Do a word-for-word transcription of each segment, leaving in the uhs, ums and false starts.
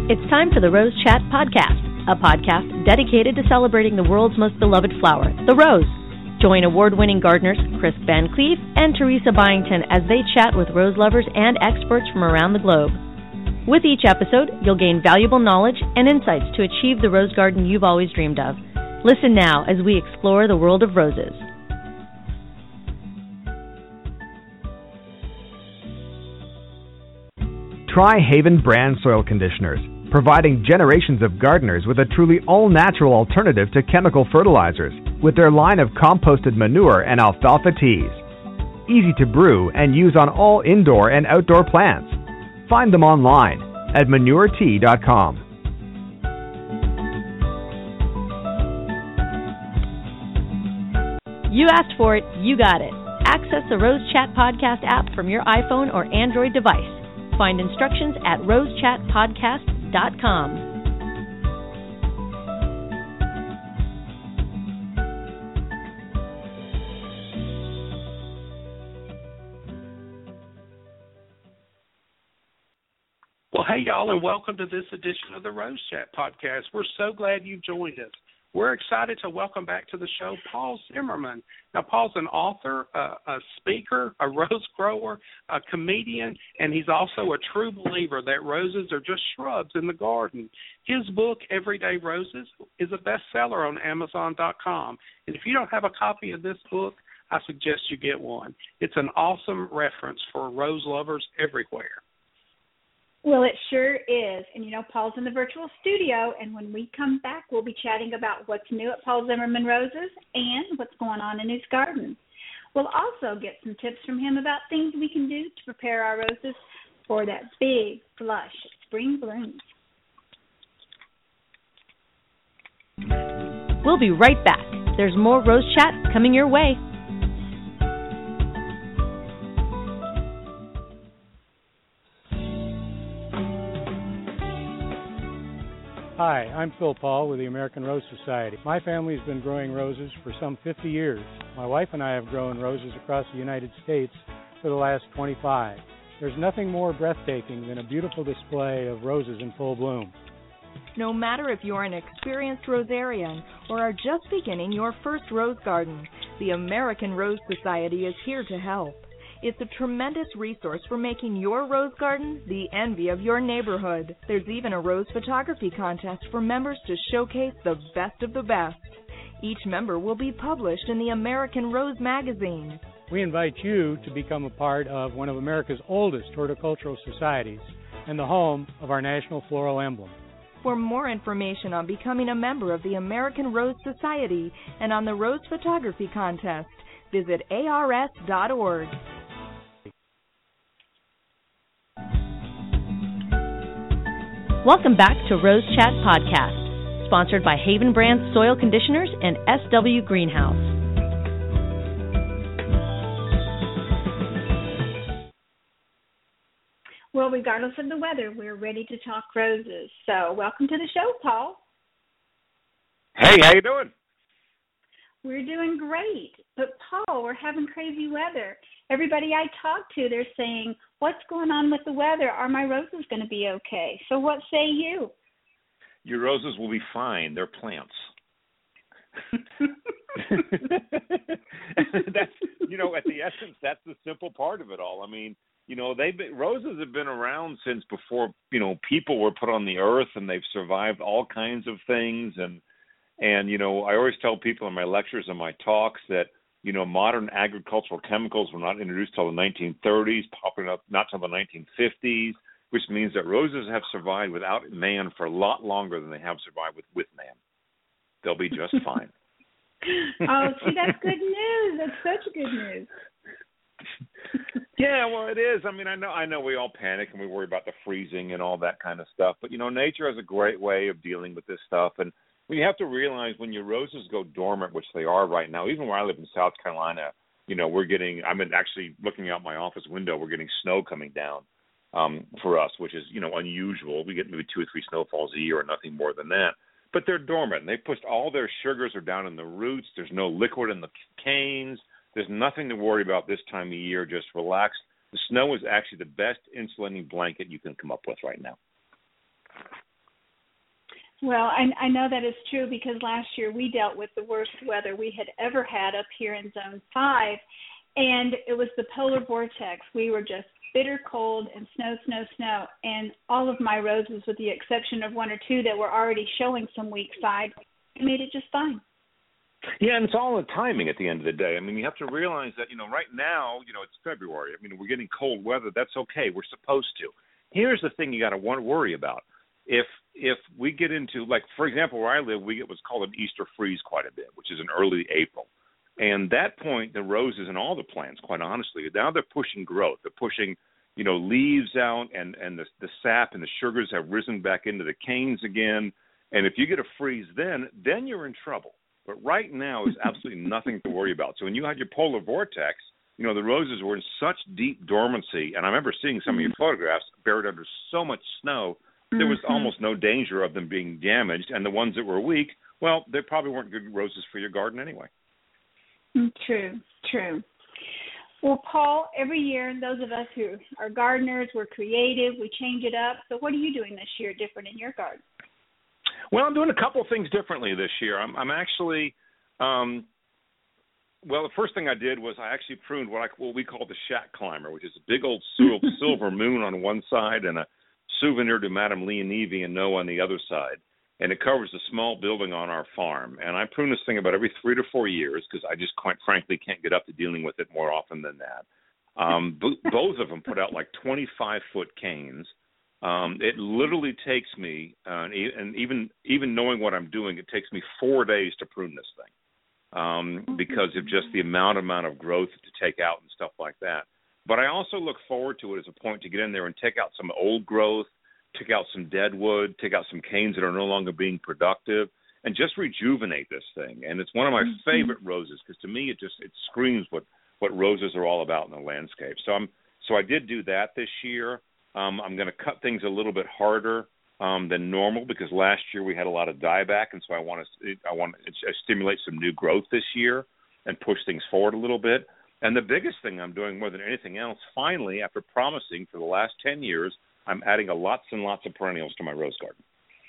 It's time for the Rose Chat Podcast, a podcast dedicated to celebrating the world's most beloved flower, the rose. Join award-winning gardeners Chris Van Cleve and Teresa Byington as they chat with rose lovers and experts from around the globe. With each episode, you'll gain valuable knowledge and insights to achieve the rose garden you've always dreamed of. Listen now as we explore the world of roses. Try Haven brand soil conditioners, providing generations of gardeners with a truly all-natural alternative to chemical fertilizers with their line of composted manure and alfalfa teas. Easy to brew and use on all indoor and outdoor plants. Find them online at manure tea dot com. You asked for it, you got it. Access the Rose Chat Podcast app from your iPhone or Android device. Find instructions at rose chat podcast dot com. Well, hey, y'all, and welcome to this edition of the Rose Chat Podcast. We're so glad you joined us. We're excited to welcome back to the show Paul Zimmerman. Now, Paul's an author, a, a speaker, a rose grower, a comedian, and he's also a true believer that roses are just shrubs in the garden. His book, Everyday Roses, is a bestseller on amazon dot com. And if you don't have a copy of this book, I suggest you get one. It's an awesome reference for rose lovers everywhere. Well, it sure is. And, you know, Paul's in the virtual studio, and when we come back, we'll be chatting about what's new at Paul Zimmerman Roses and what's going on in his garden. We'll also get some tips from him about things we can do to prepare our roses for that big, flush spring bloom. We'll be right back. There's more Rose Chat coming your way. Hi, I'm Phil Paul with the American Rose Society. My family has been growing roses for some fifty years. My wife and I have grown roses across the United States for the last twenty-five. There's nothing more breathtaking than a beautiful display of roses in full bloom. No matter if you're an experienced rosarian or are just beginning your first rose garden, the American Rose Society is here to help. It's a tremendous resource for making your rose garden the envy of your neighborhood. There's even a rose photography contest for members to showcase the best of the best. Each member will be published in the American Rose magazine. We invite you to become a part of one of America's oldest horticultural societies and the home of our national floral emblem. For more information on becoming a member of the American Rose Society and on the Rose Photography Contest, visit A R S dot org. Welcome back to Rose Chat Podcast, sponsored by Haven Brand Soil Conditioners and S W Greenhouse. Well, regardless of the weather, we're ready to talk roses. So welcome to the show, Paul. Hey, how you doing? We're doing great. But, Paul, we're having crazy weather. Everybody I talk to, they're saying, what's going on with the weather? Are my roses going to be okay? So what say you? Your roses will be fine. They're plants. That's, you know, at the essence, that's the simple part of it all. I mean, you know, they've been, roses have been around since before, you know, people were put on the earth, and they've survived all kinds of things. And, and you know, I always tell people in my lectures and my talks that, you know, modern agricultural chemicals were not introduced till the nineteen thirties, popping up not till the nineteen fifties, which means that roses have survived without man for a lot longer than they have survived with, with man. They'll be just fine. Oh, see, that's good news. That's such good news. Yeah, well, it is. I mean, I know I know we all panic and we worry about the freezing and all that kind of stuff, but, you know, nature has a great way of dealing with this stuff. And we have to realize when your roses go dormant, which they are right now, even where I live in South Carolina, you know, we're getting, I'm actually looking out my office window, we're getting snow coming down um, for us, which is, you know, unusual. We get maybe two or three snowfalls a year or nothing more than that. But they're dormant. They pushed all their sugars are down in the roots. There's no liquid in the canes. There's nothing to worry about this time of year. Just relax. The snow is actually the best insulating blanket you can come up with right now. Well, I, I know that is true because last year we dealt with the worst weather we had ever had up here in Zone five, and it was the polar vortex. We were just bitter cold and snow, snow, snow, and all of my roses, with the exception of one or two that were already showing some weak side, made it just fine. Yeah, and it's all in timing at the end of the day. I mean, you have to realize that, you know, right now, you know, it's February. I mean, we're getting cold weather. That's okay. We're supposed to. Here's the thing you got to worry about. If if we get into, like, for example, where I live, we get what's called an Easter freeze quite a bit, which is in early April. And that point, the roses and all the plants, quite honestly, now they're pushing growth. They're pushing, you know, leaves out, and, and the, the sap and the sugars have risen back into the canes again. And if you get a freeze then, then you're in trouble. But right now is absolutely nothing to worry about. So when you had your polar vortex, you know, the roses were in such deep dormancy. And I remember seeing some of your photographs buried under so much snow, there was mm-hmm. almost no danger of them being damaged. And the ones that were weak, well, they probably weren't good roses for your garden anyway. True, true. Well, Paul, every year, those of us who are gardeners, we're creative, we change it up. So what are you doing this year different in your garden? Well, I'm doing a couple of things differently this year. I'm, I'm actually, um, well, the first thing I did was I actually pruned what, I, what we call the shack climber, which is a big old silver moon on one side and a souvenir to Madame Leonevi and Noah on the other side. And it covers a small building on our farm. And I prune this thing about every three to four years because I just quite frankly can't get up to dealing with it more often than that. Um, b- both of them put out like twenty-five foot canes. Um, it literally takes me, uh, and even even knowing what I'm doing, it takes me four days to prune this thing um, because of just the amount amount of growth to take out and stuff like that. But I also look forward to it as a point to get in there and take out some old growth, take out some dead wood, take out some canes that are no longer being productive, and just rejuvenate this thing. And it's one of my mm-hmm. favorite roses because to me it just it screams what, what roses are all about in the landscape. So I'm so I did do that this year. Um, I'm going to cut things a little bit harder um, than normal because last year we had a lot of dieback, and so I want to I want to stimulate some new growth this year and push things forward a little bit. And the biggest thing I'm doing more than anything else, finally, after promising for the last ten years, I'm adding a lots and lots of perennials to my rose garden.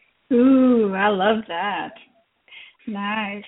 Ooh, I love that. Nice.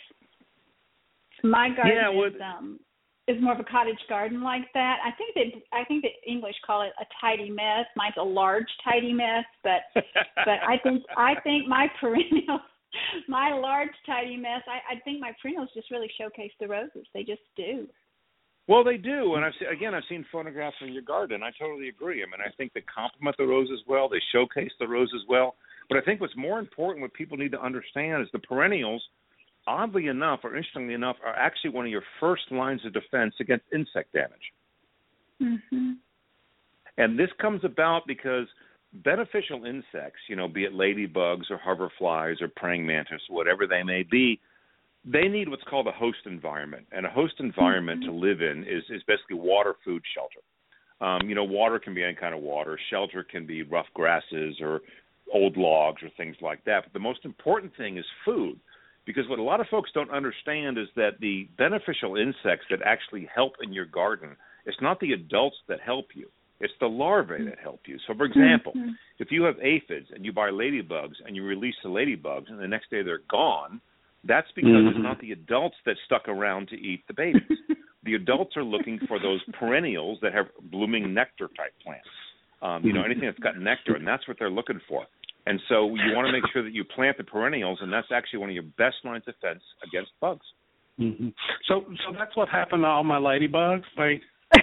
My garden yeah, well, is um is more of a cottage garden like that. I think that I think that English call it a tidy mess. Mine's a large tidy mess, but but I think I think my perennials, my large tidy mess, I, I think my perennials just really showcase the roses. They just do. Well, they do, and I've seen, again, I've seen photographs in your garden. I totally agree. I mean, I think they complement the roses well. They showcase the roses well. But I think what's more important, what people need to understand, is the perennials, oddly enough, or interestingly enough, are actually one of your first lines of defense against insect damage. Mm-hmm. And this comes about because beneficial insects, you know, be it ladybugs or hoverflies or praying mantis, whatever they may be, they need what's called a host environment. And a host environment mm-hmm. to live in is, is basically water, food, shelter. Um, you know, water can be any kind of water. Shelter can be rough grasses or old logs or things like that. But the most important thing is food, because what a lot of folks don't understand is that the beneficial insects that actually help in your garden, it's not the adults that help you. It's the larvae that help you. So, for example, mm-hmm. if you have aphids and you buy ladybugs and you release the ladybugs and the next day they're gone, that's because mm-hmm. it's not the adults that stuck around to eat the babies. The adults are looking for those perennials that have blooming nectar-type plants, um, you know, anything that's got nectar, and that's what they're looking for. And so you want to make sure that you plant the perennials, and that's actually one of your best lines of defense against bugs. Mm-hmm. So so that's what happened to all my ladybugs? Like...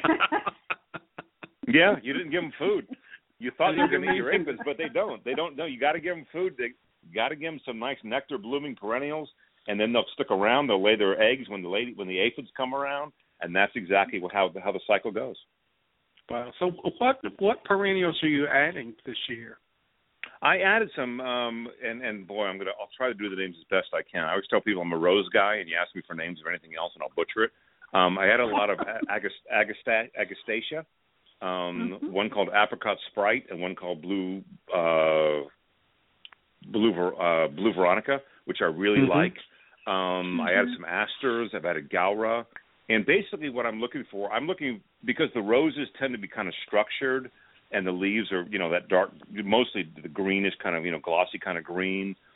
Yeah, you didn't give them food. You thought they were going to eat your aphids, but they don't. They don't know. You got to give them food. They got to give them some nice nectar-blooming perennials, and then they'll stick around. They'll lay their eggs when the lady when the aphids come around, and that's exactly what, how how the cycle goes. Wow. So what what perennials are you adding this year? I added some, um, and and boy, I'm gonna I'll try to do the names as best I can. I always tell people I'm a rose guy, and you ask me for names of anything else, and I'll butcher it. Um, I had a lot of agast, agast, agastacia, um, mm-hmm. one called apricot sprite, and one called blue uh, blue uh, blue Veronica, which I really mm-hmm. like. Um, mm-hmm. I added some asters. I've added gaura. And basically what I'm looking for, I'm looking, because the roses tend to be kind of structured and the leaves are, you know, that dark, mostly the greenish kind of, you know, glossy kind of green.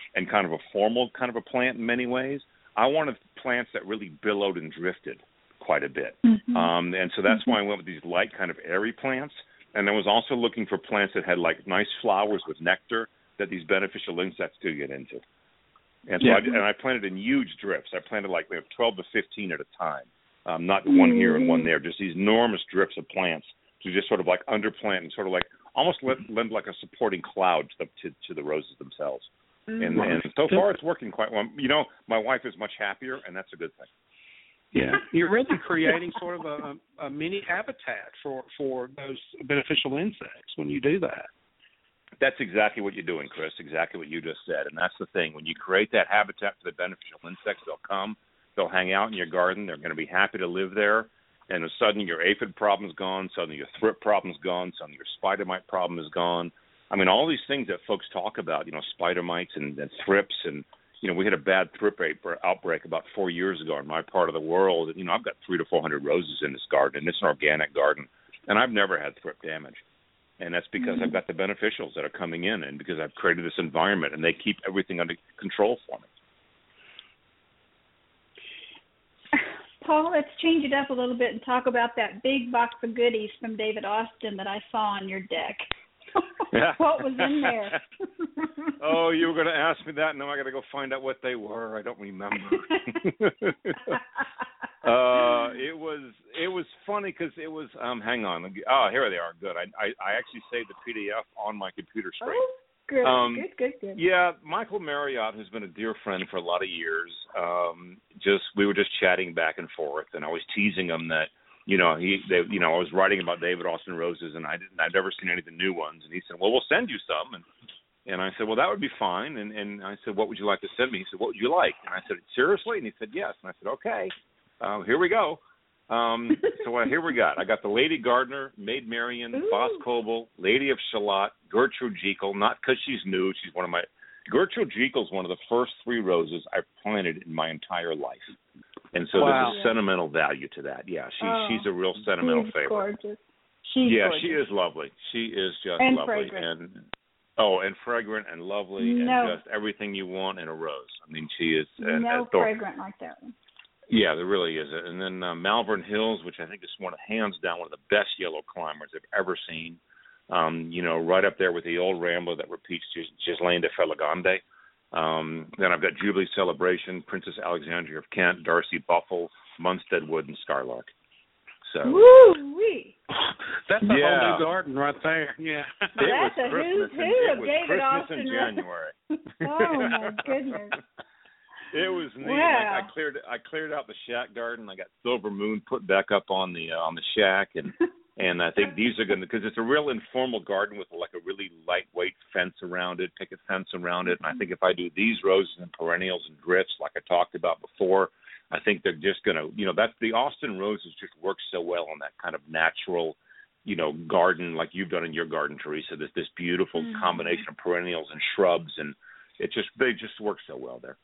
and kind of a formal kind of a plant in many ways. I wanted plants that really billowed and drifted quite a bit. Mm-hmm. Um, and so that's mm-hmm. why I went with these light kind of airy plants. And I was also looking for plants that had like nice flowers with nectar that these beneficial insects could get into. And so yeah. I, and I planted in huge drifts. I planted like twelve to fifteen at a time, um, not mm-hmm. one here and one there, just these enormous drifts of plants to just sort of like underplant and sort of like almost lend like a supporting cloud to the, to, to the roses themselves. Mm-hmm. And, and so far it's working quite well. You know, my wife is much happier, and that's a good thing. Yeah, you're really creating sort of a, a mini habitat for, for those beneficial insects when you do that. That's exactly what you're doing, Chris, exactly what you just said. And that's the thing. When you create that habitat for the beneficial insects, they'll come, they'll hang out in your garden, they're going to be happy to live there, and suddenly your aphid problem's gone, suddenly your thrip problem's gone, suddenly your spider mite problem is gone. I mean, all these things that folks talk about, you know, spider mites and, and thrips, and, you know, we had a bad thrip outbreak about four years ago in my part of the world. And, you know, I've got three to four hundred roses in this garden, and it's an organic garden, and I've never had thrip damage. And that's because mm-hmm. I've got the beneficials that are coming in, and because I've created this environment, and they keep everything under control for me. Paul, let's change it up a little bit and talk about that big box of goodies from David Austin that I saw on your deck. What was in there? Oh, you were going to ask me that. Now I got to go find out what they were. I don't remember. uh, it was it was funny because it was. Um, hang on. Oh, here they are. Good. I I, I actually saved the P D F on my computer screen. Oh, good. Um, good. Good. Good. Yeah, Michael Marriott, who's been a dear friend for a lot of years. Um, just we were just chatting back and forth, and I was teasing him that. You know, he, they, you know, I was writing about David Austin roses, and I didn't, I'd never seen any of the new ones. And he said, "Well, we'll send you some." And and I said, "Well, that would be fine." And and I said, "What would you like to send me?" He said, "What would you like?" And I said, "Seriously?" And he said, "Yes." And I said, "Okay, uh, here we go." Um, so uh, here we got. I got the Lady Gardner, Maid Marian, Boss Coble, Lady of Shalott, Gertrude Jekyll. Not because she's new. She's one of my. Gertrude Jekyll is one of the first three roses I've planted in my entire life. And so wow. there's a sentimental value to that. Yeah, she, oh, she's a real sentimental she's favorite. Gorgeous. She's yeah, gorgeous. she is lovely. She is just and lovely. Fragrant. And oh, and fragrant and lovely no. and just everything you want in a rose. I mean, she is. And, no and fragrant like that one. Yeah, there really is. And then uh, Malvern Hills, which I think is one of hands down one of the best yellow climbers I've ever seen. Um, you know, right up there with the old Rambler that repeats Gislaine de Feligande. Um, then I've got Jubilee Celebration, Princess Alexandria of Kent, Darcy Buffle, Munstead Wood, and Skylark. So woo-wee. That's a yeah. whole new garden right there. Yeah, it that's was a Christmas who's who of David Christmas Austin. in January. Oh my goodness! It was neat. Wow. I, I cleared I cleared out the shack garden. I got Silver Moon put back up on the uh, on the shack, and and I think these are going to, because it's a real informal garden with like a really lightweight fence around it, picket fence around it. And I think if I do these roses and perennials and drifts like I talked about before, I think they're just going to, you know, that's the Austin roses just work so well on that kind of natural, you know, garden like you've done in your garden, Teresa. This this beautiful mm-hmm. combination of perennials and shrubs, and it just they just work so well there.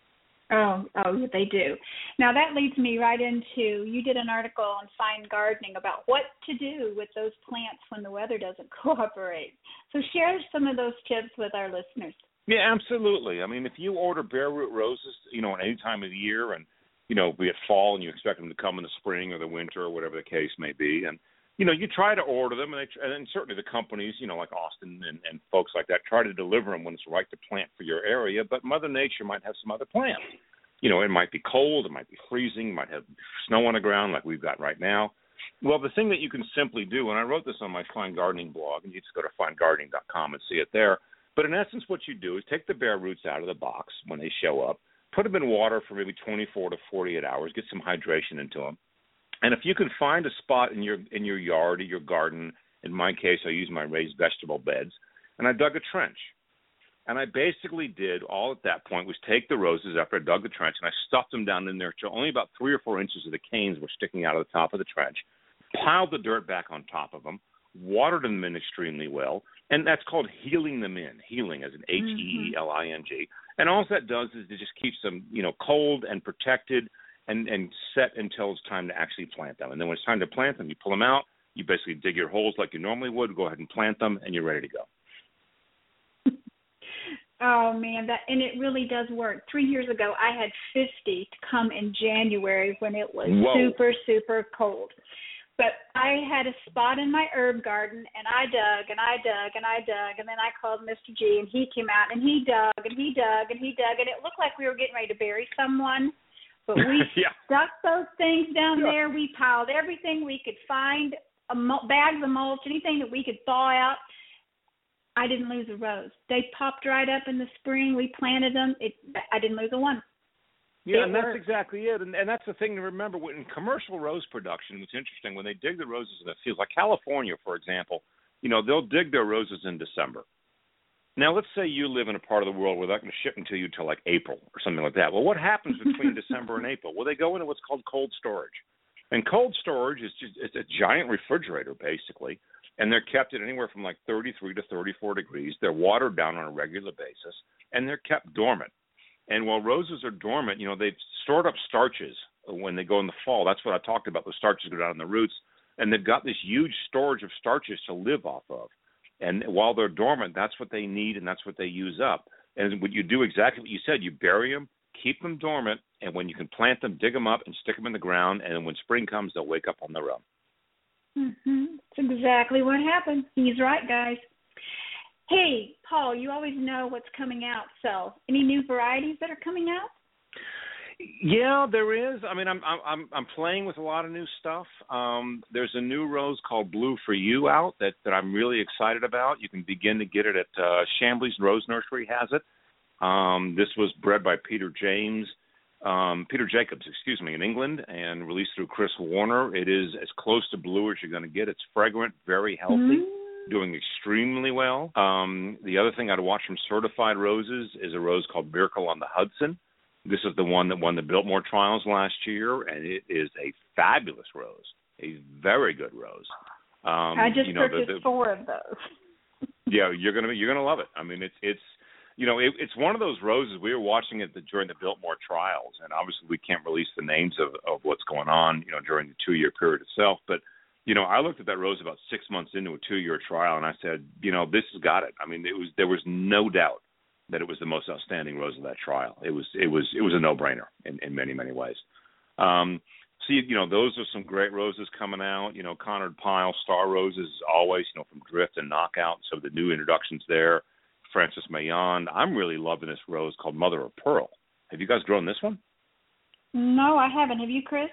Oh, oh, they do. Now that leads me right into, you did an article on Fine Gardening about what to do with those plants when the weather doesn't cooperate. So share some of those tips with our listeners. Yeah, absolutely. I mean, if you order bare root roses, you know, at any time of the year, and, you know, be it fall and you expect them to come in the spring or the winter or whatever the case may be, and, you know, you try to order them, and, they, and certainly the companies, you know, like Austin and, and folks like that, try to deliver them when it's right to plant for your area, but Mother Nature might have some other plants. You know, it might be cold, it might be freezing, it might have snow on the ground like we've got right now. Well, the thing that you can simply do, and I wrote this on my Fine Gardening blog, and you just go to fine gardening dot com and see it there, but in essence what you do is take the bare roots out of the box when they show up, put them in water for maybe twenty-four to forty-eight hours, get some hydration into them. And if you can find a spot in your in your yard or your garden, in my case I use my raised vegetable beds, and I dug a trench. And I basically did all at that point was take the roses after I dug the trench, and I stuffed them down in there till only about three or four inches of the canes were sticking out of the top of the trench, piled the dirt back on top of them, watered them in extremely well, and that's called healing them in, healing as an H E E L I N G. And all that does is it just keeps them, you know, cold and protected and, and set until it's time to actually plant them. And then when it's time to plant them, you pull them out, you basically dig your holes like you normally would, go ahead and plant them, and you're ready to go. Oh man, that and it really does work. Three years ago, I had fifty to come in January when it was Whoa. super, super cold. But I had a spot in my herb garden, and I dug and I dug and I dug, and then I called Mister G, and he came out and he dug and he dug and he dug, and it looked like we were getting ready to bury someone. But we yeah. stuck those things down yeah. there. We piled everything we could find, a mul- bags of mulch, anything that we could thaw out. I didn't lose a rose. They popped right up in the spring. We planted them. It, I didn't lose a one. Yeah, it and that's worked. exactly it. And, and that's the thing to remember. In commercial rose production, it's interesting. When they dig the roses in the fields, like California, for example, you know, they'll dig their roses in December. Now, let's say you live in a part of the world where they're not going to ship them to you till like April or something like that. Well, what happens between December and April? Well, they go into what's called cold storage. And cold storage is just it's a giant refrigerator, basically. And they're kept at anywhere from like thirty-three to thirty-four degrees. They're watered down on a regular basis, and they're kept dormant. And while roses are dormant, you know, they've stored up starches when they go in the fall. That's what I talked about. The starches go down in the roots, and they've got this huge storage of starches to live off of. And while they're dormant, that's what they need, and that's what they use up. And what you do exactly what you said. You bury them, keep them dormant, and when you can plant them, dig them up and stick them in the ground, and when spring comes, they'll wake up on their own. Mm-hmm. That's exactly what happened. He's right, guys. Hey, Paul, you always know what's coming out. So, any new varieties that are coming out? Yeah, there is. I mean, I'm I'm I'm playing with a lot of new stuff. Um, there's a new rose called Blue for You out that, that I'm really excited about. You can begin to get it at uh, Chambly's Rose Nursery has it. Um, this was bred by Peter James. Um, Peter Jacobs, excuse me, in England, and released through Chris Warner. It is as close to blue as you're going to get. It's fragrant, very healthy, mm-hmm. doing extremely well. Um, the other thing I'd watch from Certified Roses is a rose called Miracle on the Hudson. This is the one that won the Biltmore Trials last year, and it is a fabulous rose, a very good rose. Um, I just you know, purchased the, the, four of those. yeah, you're gonna you're gonna love it. I mean, it's it's. You know, it, it's one of those roses. We were watching it the, during the Biltmore trials, and obviously we can't release the names of, of what's going on, you know, during the two-year period itself. But, you know, I looked at that rose about six months into a two-year trial, and I said, you know, this has got it. I mean, it was there was no doubt that it was the most outstanding rose of that trial. It was it was it was a no-brainer in, in many many ways. Um, so you, you know, those are some great roses coming out. You know, Conard Pyle Star Roses always, you know, from Drift and Knockout. So the new introductions there. Francis Mayon. I'm really loving this rose called Mother of Pearl. Have you guys grown this one? No, I haven't. Have you, Chris?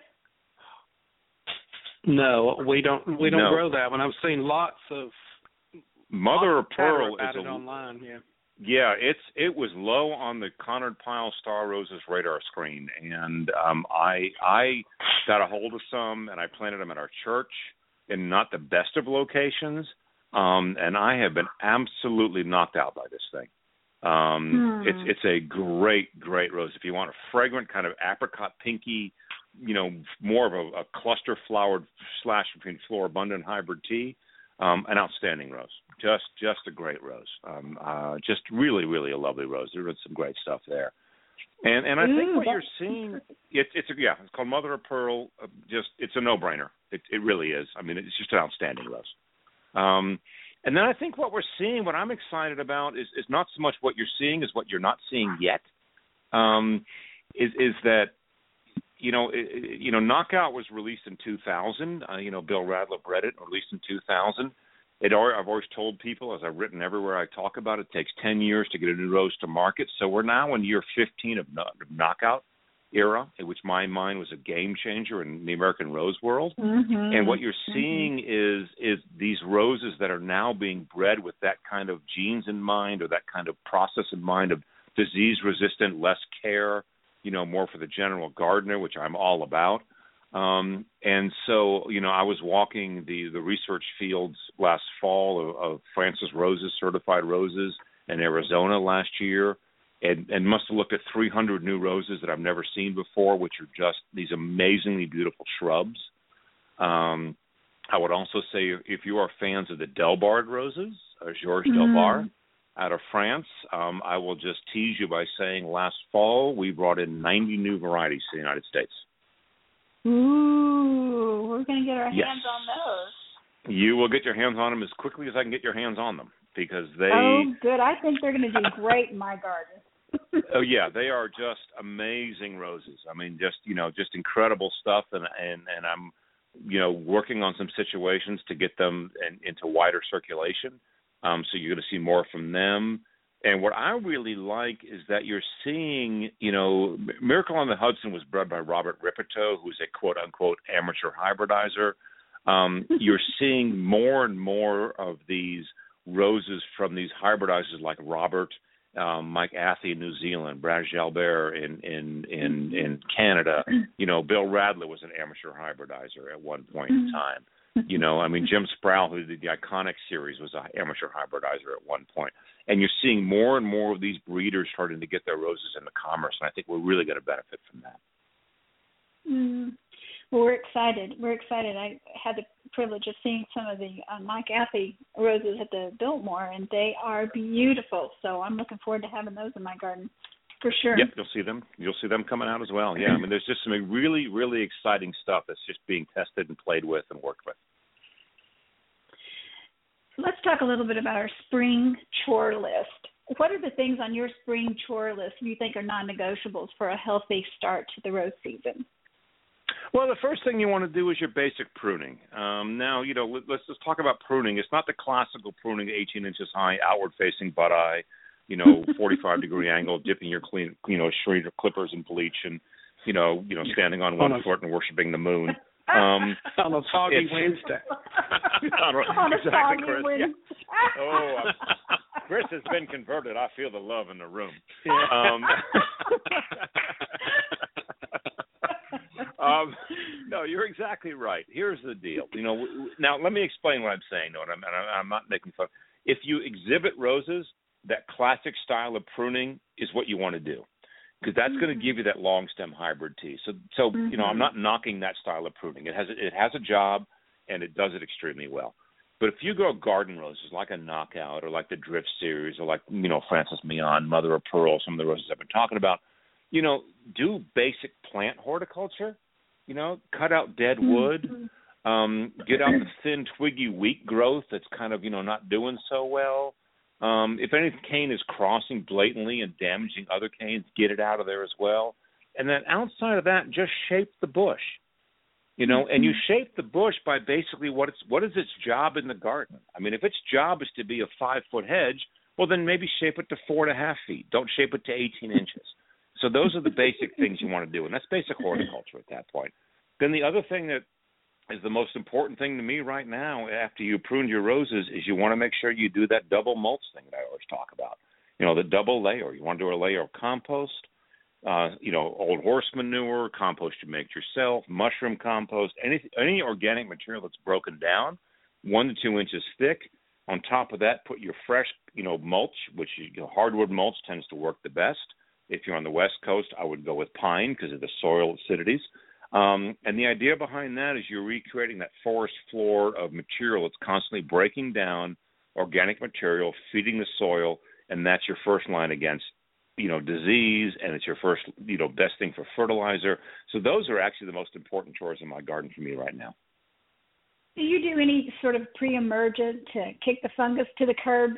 No, we don't. We don't no. grow that one. I've seen lots of Mother lots of Pearl about is it a, online. Yeah, yeah. It's it was low on the Conard Pyle Star Roses radar screen, and um, I I got a hold of some and I planted them at our church in not the best of locations. Um, and I have been absolutely knocked out by this thing. Um, hmm. It's it's a great, great rose. If you want a fragrant kind of apricot pinky, you know, more of a, a cluster flowered slash between Floribunda and hybrid tea, um, an outstanding rose. Just just a great rose. Um, uh, just really, really a lovely rose. There's some great stuff there. And and I Ooh, think what you're seeing, it, it's a, yeah, it's called Mother of Pearl. Uh, just it's a no-brainer. It, it really is. I mean, it's just an outstanding rose. Um, and then I think what we're seeing, what I'm excited about, is, is not so much what you're seeing as what you're not seeing yet. Um, is is that you know it, you know Knockout was released in two thousand. Uh, you know Bill Radler bred it, released in two thousand. It I've always told people, as I've written everywhere I talk about it, it takes ten years to get a new rose to market. So we're now in year fifteen of Knockout era, in which my mind was a game changer in the American rose world. Mm-hmm. And what you're seeing mm-hmm. is is these roses that are now being bred with that kind of genes in mind, or that kind of process in mind of disease resistant, less care, you know, more for the general gardener, which I'm all about. Um, and so, you know, I was walking the, the research fields last fall of, of Francis Roses, certified roses in Arizona last year. And, and must have looked at three hundred new roses that I've never seen before, which are just these amazingly beautiful shrubs. Um, I would also say if you are fans of the Delbard roses, or Georges mm. Delbard out of France, um, I will just tease you by saying last fall we brought in ninety new varieties to the United States. Ooh, we're going to get our yes. hands on those. You will get your hands on them as quickly as I can get your hands on them. because they. Oh, good. I think they're going to do great in my garden. Oh yeah, they are just amazing roses. I mean, just you know, just incredible stuff, and and and I'm, you know, working on some situations to get them in, into wider circulation. Um, so you're going to see more from them. And what I really like is that you're seeing, you know, Miracle on the Hudson was bred by Robert Ripito, who's a quote-unquote amateur hybridizer. Um, you're seeing more and more of these roses from these hybridizers like Robert, um, Mike Athey in New Zealand, Brad Jalbert in, in, in, in Canada. You know, Bill Radler was an amateur hybridizer at one point in time. You know, I mean, Jim Sproul, who did the Iconic series, was an amateur hybridizer at one point. And you're seeing more and more of these breeders starting to get their roses into commerce, and I think we're really going to benefit from that. Mm. Well, we're excited. We're excited. I had the privilege of seeing some of the uh, Mike Athey roses at the Biltmore, and they are beautiful. So I'm looking forward to having those in my garden for sure. Yep, you'll see them. You'll see them coming out as well. Yeah, I mean, there's just some really, really exciting stuff that's just being tested and played with and worked with. Let's talk a little bit about our spring chore list. What are the things on your spring chore list you think are non-negotiables for a healthy start to the rose season? Well, the first thing you want to do is your basic pruning. Um, now, you know, let's just talk about pruning. It's not the classical pruning, eighteen inches high, outward-facing butt eye, you know, forty-five degree angle, dipping your clean, you know, shredder clippers in bleach, and you know, you know, standing on one foot and worshiping the moon. Um, on a foggy Wednesday. on a, on a exactly, foggy Chris. Wednesday. Yeah. Oh, I'm, Chris has been converted. I feel the love in the room. Yeah. Um, um, no, you're exactly right. Here's the deal. You know, now let me explain what I'm saying. No, and I'm, and I'm not making fun. If you exhibit roses, that classic style of pruning is what you want to do, because that's mm-hmm. going to give you that long stem hybrid tea. So, so mm-hmm. you know, I'm not knocking that style of pruning. It has it has a job, and it does it extremely well. But if you grow garden roses like a Knockout or like the Drift series or like, you know, Frances Meehan, Mother of Pearl, some of the roses I've been talking about, you know, do basic plant horticulture. You know, cut out dead wood, mm-hmm. um, get out the thin, twiggy, weak growth that's kind of, you know, not doing so well. Um, if any cane is crossing blatantly and damaging other canes, get it out of there as well. And then outside of that, just shape the bush. You know, and you shape the bush by basically what it's what is its job in the garden. I mean, if its job is to be a five-foot hedge, well, then maybe shape it to four and a half feet. Don't shape it to eighteen inches. So those are the basic things you want to do, and that's basic horticulture at that point. Then the other thing that is the most important thing to me right now after you pruned your roses is you want to make sure you do that double mulch thing that I always talk about. You know, the double layer. You want to do a layer of compost, uh, you know, old horse manure, compost you make yourself, mushroom compost, any any organic material that's broken down, one to two inches thick. On top of that, put your fresh, you know, mulch, which you know, hardwood mulch tends to work the best. If you're on the West Coast, I would go with pine because of the soil acidities. Um, and the idea behind that is you're recreating that forest floor of material that's constantly breaking down organic material, feeding the soil, and that's your first line against, you know, disease, and it's your first, you know, best thing for fertilizer. So those are actually the most important chores in my garden for me right now. Do you do any sort of pre-emergent to kick the fungus to the curb?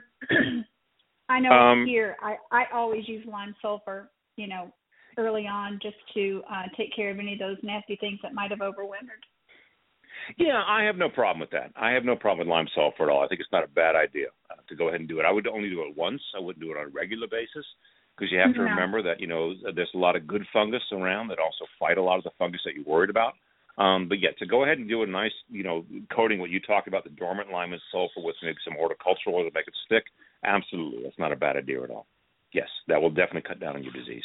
I know um, here I, I always use lime sulfur, you know, early on just to uh, take care of any of those nasty things that might have overwintered. Yeah, I have no problem with that. I have no problem with lime sulfur at all. I think it's not a bad idea uh, to go ahead and do it. I would only do it once. I wouldn't do it on a regular basis because you have to yeah. remember that, you know, there's a lot of good fungus around that also fight a lot of the fungus that you're worried about. Um, but, yeah, to go ahead and do a nice, you know, coating what you talked about, the dormant lime and sulfur with maybe some horticultural oil to make it stick, absolutely. That's not a bad idea at all. Yes, that will definitely cut down on your disease.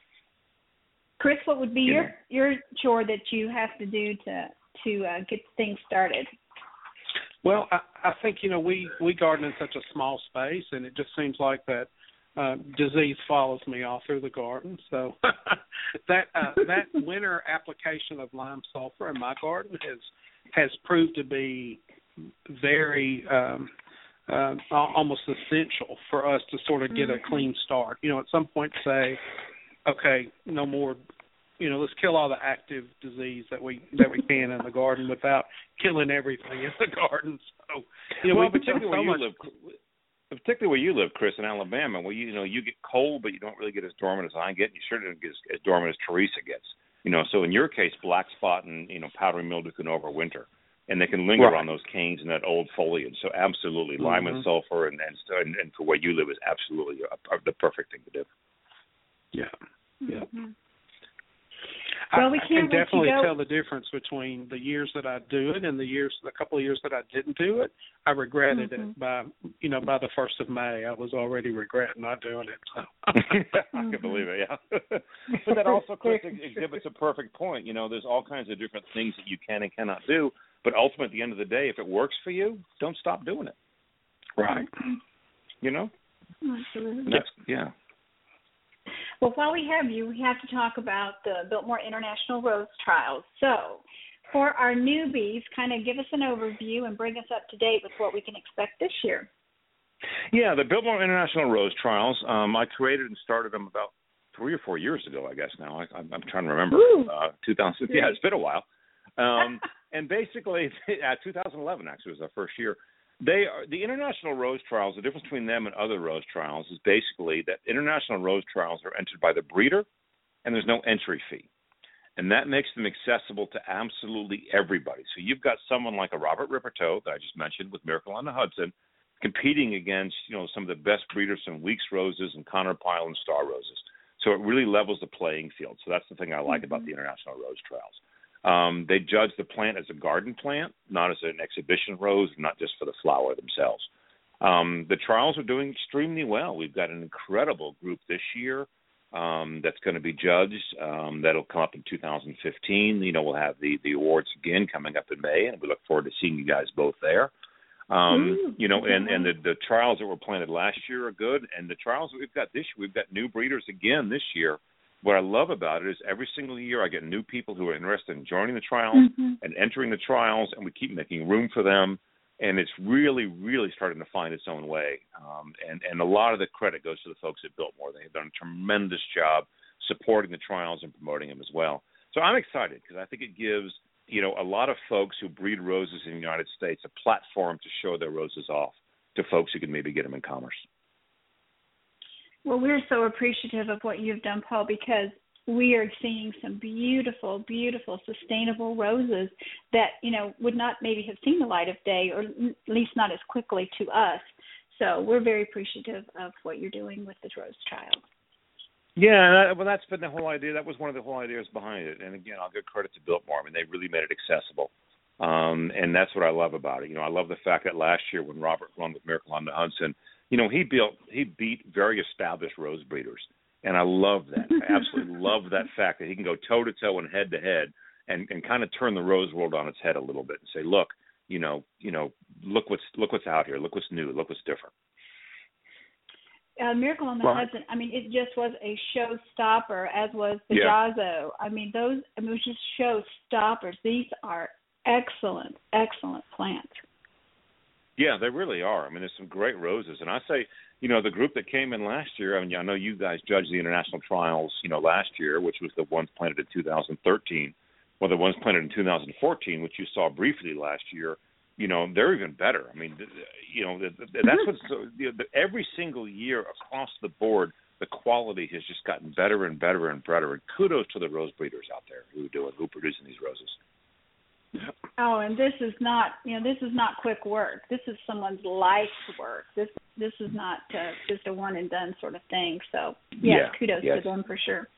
Chris, what would be you your know. your chore that you have to do to to uh, get things started? Well, I, I think, you know, we, we garden in such a small space, and it just seems like that uh, disease follows me all through the garden. So that uh, that winter application of lime sulfur in my garden has has proved to be very um, uh, almost essential for us to sort of get a clean start. You know, at some point say, okay, no more, you know, let's kill all the active disease that we that we can in the garden without killing everything in the garden. So, you know, well, we particularly so where you much. live, particularly where you live, Chris, in Alabama, where you, you know you get cold, but you don't really get as dormant as I get. You sure don't get as, as dormant as Teresa gets. You know, so in your case, black spot and you know powdery mildew can overwinter, and they can linger right. on those canes and that old foliage. So absolutely, mm-hmm. lime and sulfur, and and, and for where you live is absolutely a, a, the perfect thing to do. Yeah, yeah. Mm-hmm. Well, we I, can't I can definitely go. tell the difference between the years that I do it and the years, the couple of years that I didn't do it. I regretted mm-hmm. it by, you know, by the first of May. I was already regretting not doing it. So. I can believe it, yeah. But that also, Chris, exhibits a perfect point. You know, there's all kinds of different things that you can and cannot do. But ultimately, at the end of the day, if it works for you, don't stop doing it. Right. You know. Absolutely. That's, yeah. Well, while we have you, we have to talk about the Biltmore International Rose Trials. So, for our newbies, kind of give us an overview and bring us up to date with what we can expect this year. Yeah, the Biltmore International Rose Trials, um, I created and started them about three or four years ago, I guess now. I, I'm, I'm trying to remember. Uh, two thousand, yeah, it's been a while. Um, and basically, uh, two thousand eleven actually was our first year. They are, the International Rose Trials, the difference between them and other rose trials is basically that International Rose Trials are entered by the breeder, and there's no entry fee. And that makes them accessible to absolutely everybody. So you've got someone like a Robert Ripperto that I just mentioned with Miracle on the Hudson competing against, you know, some of the best breeders from Weeks Roses and Connor Pyle and Star Roses. So it really levels the playing field. So that's the thing I like mm-hmm. about the International Rose Trials. Um, they judge the plant as a garden plant, not as an exhibition rose, not just for the flower themselves. Um, the trials are doing extremely well. We've got an incredible group this year um, that's going to be judged. Um, that'll come up in two thousand fifteen. You know, we'll have the, the awards again coming up in May, and we look forward to seeing you guys both there. Um, Ooh, you know, and, and the, the trials that were planted last year are good, and the trials that we've got this year, we've got new breeders again this year. What I love about it is every single year I get new people who are interested in joining the trials mm-hmm. and entering the trials, and we keep making room for them. And it's really, really starting to find its own way. Um, and, and a lot of the credit goes to the folks at Biltmore. They've done a tremendous job supporting the trials and promoting them as well. So I'm excited because I think it gives, you know, a lot of folks who breed roses in the United States a platform to show their roses off to folks who can maybe get them in commerce. Well, we're so appreciative of what you've done, Paul, because we are seeing some beautiful, beautiful, sustainable roses that, you know, would not maybe have seen the light of day, or at least not as quickly to us. So we're very appreciative of what you're doing with the Rose Trial. Yeah, well, that's been the whole idea. That was one of the whole ideas behind it. And, again, I'll give credit to Biltmore. I mean, they really made it accessible. Um, and that's what I love about it. You know, I love the fact that last year when Robert won with Miracle on the Hudson, you know, he built, he beat very established rose breeders. And I love that. I absolutely love that fact that he can go toe-to-toe and head-to-head and, and kind of turn the rose world on its head a little bit and say, look, you know, you know, look what's look what's out here. Look what's new. Look what's different. Uh, Miracle on the right. Hudson, I mean, it just was a showstopper, as was the yeah. Jazo. I mean, those, I mean, it was just showstoppers. These are excellent, excellent plants. Yeah, they really are. I mean, there's some great roses. And I say, you know, the group that came in last year, I mean, I know you guys judged the international trials, you know, last year, which was the ones planted in two thousand thirteen. Well, the ones planted in two thousand fourteen, which you saw briefly last year, you know, they're even better. I mean, you know, that's what's so, you know, every single year across the board, the quality has just gotten better and better and better. And kudos to the rose breeders out there who do it, who are producing these roses. Oh, and this is not, you know, this is not quick work. This is someone's life's work. This this is not uh, just a one and done sort of thing. So, yes, yeah, kudos yes. to them for sure.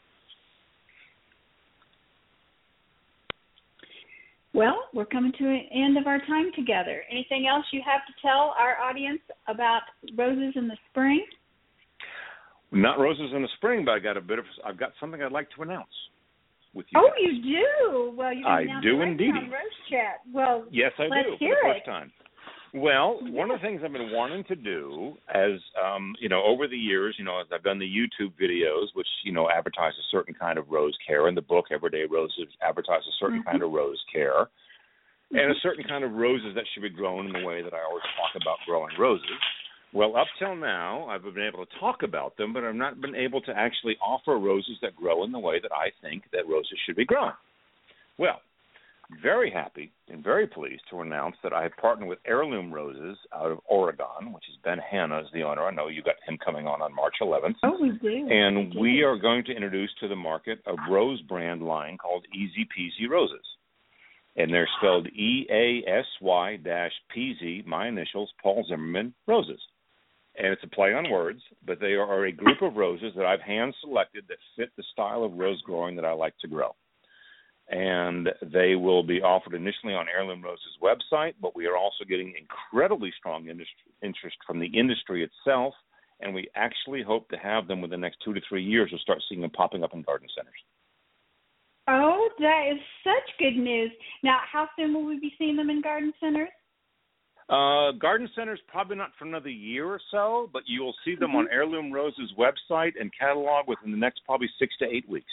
Well, we're coming to an end of our time together. Anything else you have to tell our audience about roses in the spring? Not roses in the spring, but I got a bit of. I've got something I'd like to announce with you. Oh, guys. you do? Well, you I announced do right indeed. on Rose Chat. Well, yes, I let's do hear for the it. first time. Well, one of the things I've been wanting to do, as um, you know, over the years, you know, as I've done the YouTube videos, which you know advertise a certain kind of rose care, and the book Everyday Roses advertises a certain mm-hmm. kind of rose care, mm-hmm. and a certain kind of roses that should be grown in the way that I always talk about growing roses. Well, up till now, I've been able to talk about them, but I've not been able to actually offer roses that grow in the way that I think that roses should be grown. Well, very happy and very pleased to announce that I have partnered with Heirloom Roses out of Oregon, which is Ben Hanna is the owner. I know you got him coming on on March eleventh. Oh, we do. And we, do. we are going to introduce to the market a rose brand line called Easy Peasy Roses. And they're spelled E A S Y P Z, my initials, Paul Zimmerman Roses. And it's a play on words, but they are a group of roses that I've hand-selected that fit the style of rose growing that I like to grow. And they will be offered initially on Heirloom Roses' website, but we are also getting incredibly strong industry, interest from the industry itself, and we actually hope to have them within the next two to three years. We'll start seeing them popping up in garden centers. Oh, that is such good news. Now, how soon will we be seeing them in garden centers? Uh, garden centers, probably not for another year or so, but you will see them mm-hmm. on Heirloom Roses' website and catalog within the next probably six to eight weeks.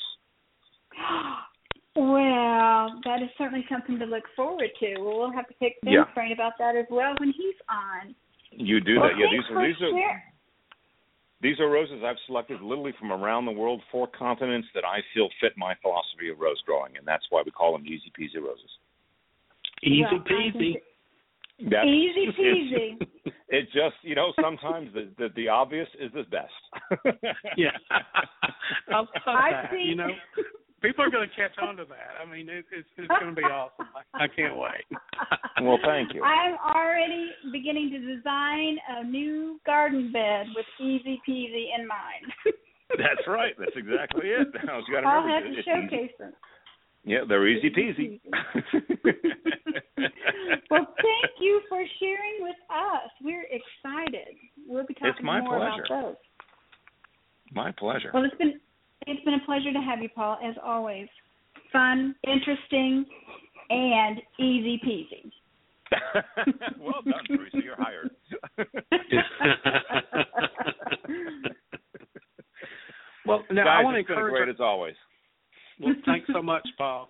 Well, that is certainly something to look forward to. Well, we'll have to pick Ben's yeah. brain about that as well when he's on. You do well, that. Yeah, these are these are share. these are roses I've selected literally from around the world, four continents, that I feel fit my philosophy of rose growing, and that's why we call them Easy Peasy Roses. Easy well, peasy. That's, Easy peasy. It, it just, you know, sometimes the, the the obvious is the best. Yeah. I love I that. think... You know, people are going to catch on to that. I mean, it, it's it's going to be awesome. I, I can't wait. Well, thank you. I'm already beginning to design a new garden bed with Easy Peasy in mind. That's right. That's exactly it. I was gonna I'll remember have it. to showcase them. Yeah, they're easy peasy. Well, thank you for sharing with us. We're excited. We'll be talking it's my more pleasure. about those. My pleasure. Well, it's been it's been a pleasure to have you, Paul, as always. Fun, interesting, and easy peasy. Well done, Teresa. You're hired. Well, now Guys, I want to it's been encourage. great as always. Well, thanks so much, Paul.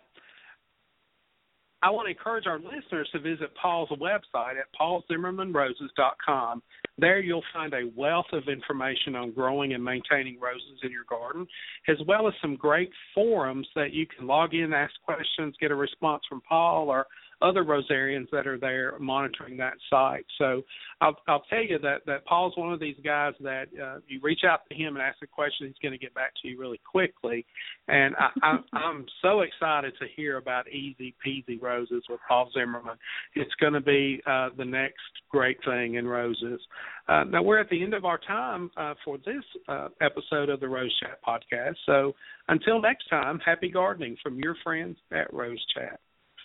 I want to encourage our listeners to visit Paul's website at paul zimmerman roses dot com. There you'll find a wealth of information on growing and maintaining roses in your garden, as well as some great forums that you can log in, ask questions, get a response from Paul or other rosarians that are there monitoring that site. So I'll, I'll tell you that, that Paul's one of these guys that uh, you reach out to him and ask a question, he's going to get back to you really quickly. And I, I, I'm so excited to hear about Easy Peasy Roses with Paul Zimmerman. It's going to be uh, the next great thing in roses. Uh, now, we're at the end of our time uh, for this uh, episode of the Rose Chat podcast. So until next time, happy gardening from your friends at Rose Chat.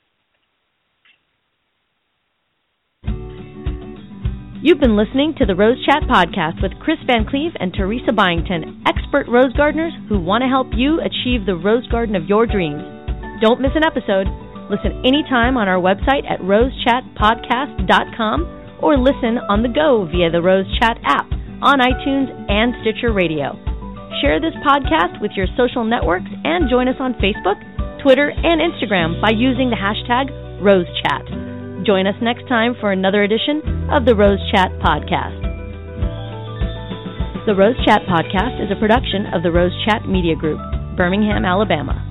You've been listening to the Rose Chat podcast with Chris Van Cleve and Teresa Byington, expert rose gardeners who want to help you achieve the rose garden of your dreams. Don't miss an episode. Listen anytime on our website at rose chat podcast dot com or listen on the go via the Rose Chat app on iTunes and Stitcher Radio. Share this podcast with your social networks and join us on Facebook, Twitter, and Instagram by using the hashtag RoseChat. Join us next time for another edition of the Rose Chat Podcast. The Rose Chat Podcast is a production of the Rose Chat Media Group, Birmingham, Alabama.